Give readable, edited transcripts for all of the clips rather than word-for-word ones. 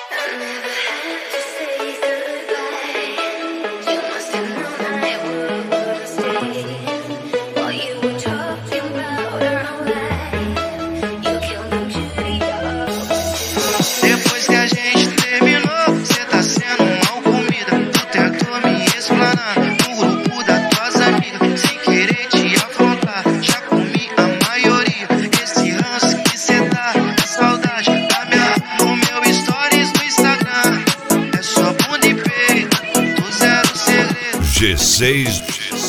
Depois que a gente terminou, cê tá sendo mal comida. Tu tentou me explanar no grupo das tuas amigas. Sem querer te afrontar, já comi a maioria. Esse ranço que cê dá é saudade da minha no meu stories no Instagram. É só bunda e peito, do zero segredo. G6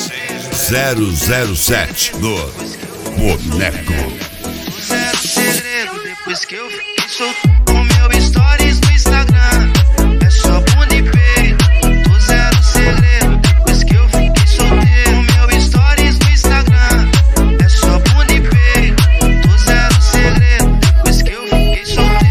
007 no Boneco. Zero segredo, depois que eu fiquei solto no meu stories no Instagram. É só bunda e peito, do zero segredo. Depois que eu fiquei solteiro no meu stories no Instagram. É só bunda e peito, do zero segredo. Depois que eu fiquei solteiro.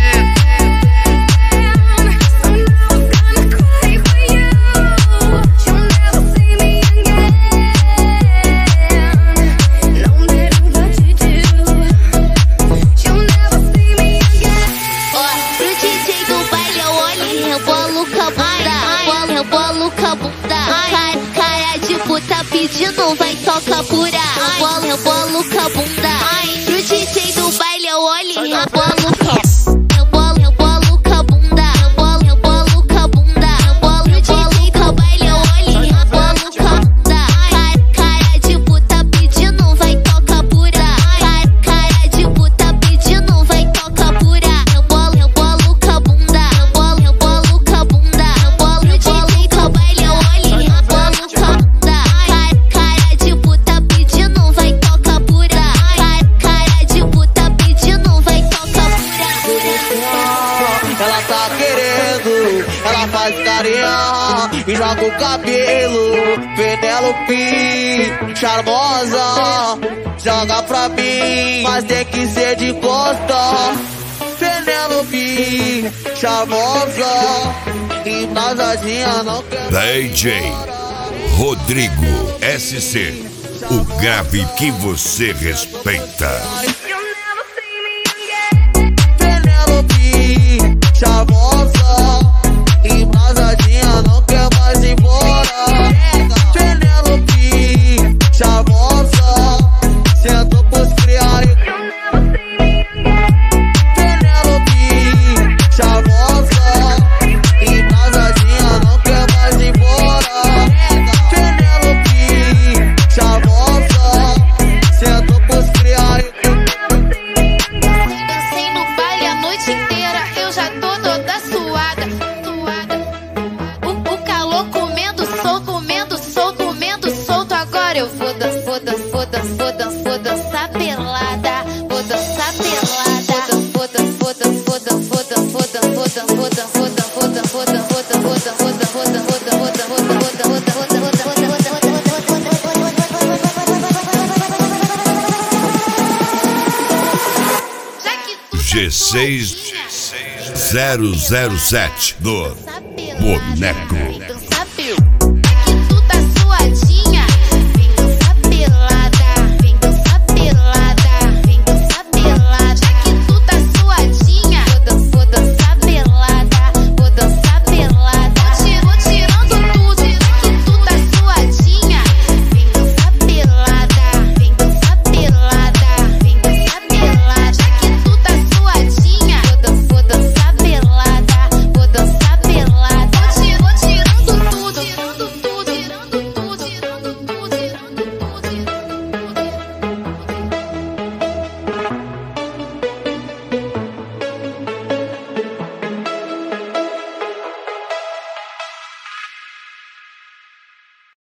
Cara de puta pedindo, vai tocar pura. Eu bolo com a bunda. Pro DJ do baile eu olho e rebolo com a bunda. Eu bolo com a bunda. Eu bolo com a bunda. Pro DJ do baile eu olho e rebolo com a bunda. Cara de puta pedindo, vai tocar pura. Cara de puta pedindo, vai tocar pura. Eu bolo com a bunda. Eu bolo com a bunda. Pro DJ do baile eu olho e rebolo com a bunda. Cara de puta pedindo, vai tocar pura. Cara de puta pedindo, vai tocar pura. Ela tá querendo, ela faz carinha e joga o cabelo. Penélope, charmosa, joga pra mim, mas tem que ser de costa. Penélope, charmosa, embasadinha não quer. DJ Rodrigo SC, o grave que você respeita. Penélope, charmosa, embasadinha não quer mais ir embora. Penélope, charmosa, sentou pros criarem. Penélope, charmosa, embasadinha não quer mais ir embora. Penélope, charmosa, sentou pros criarem. Dancei no baile a noite inteira, eu já tô toda suada. O calor comendo solto. Agora eu vou dançar pelada. Vou dançar pelada. G6 007 no Boneco.